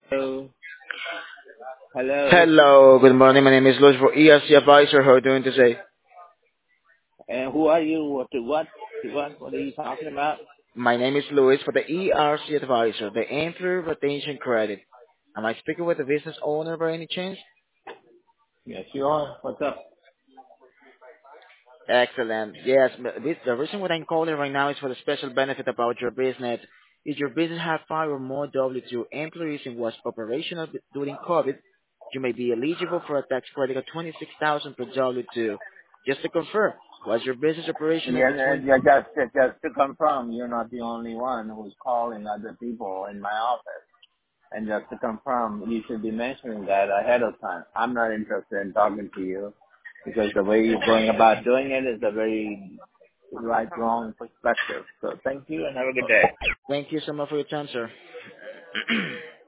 Hello. Hello. Hello, good morning. My name is Luis for ERC Advisor. How are you doing today? And who are you? What are you talking about? My name is Luis for the ERC Advisor, the Employee Retention Credit. Am I speaking with the business owner by any chance? Yes, you are. What's up? Excellent. Yes, the reason why I'm calling right now is for the special benefit about your business. If your business has 5 or more W-2 employees and was operational during COVID, you may be eligible for a tax credit of 26000 per W-2. Just to confirm, was your business operational Yeah, for 20? yeah, just to confirm, you're not the only one who's calling other people in my office. And just to confirm, you should be mentioning that ahead of time. I'm not interested in talking to you because the way you're going about doing it is a very wrong perspective. So thank you and have a good day. Thank you so much for your time, sir.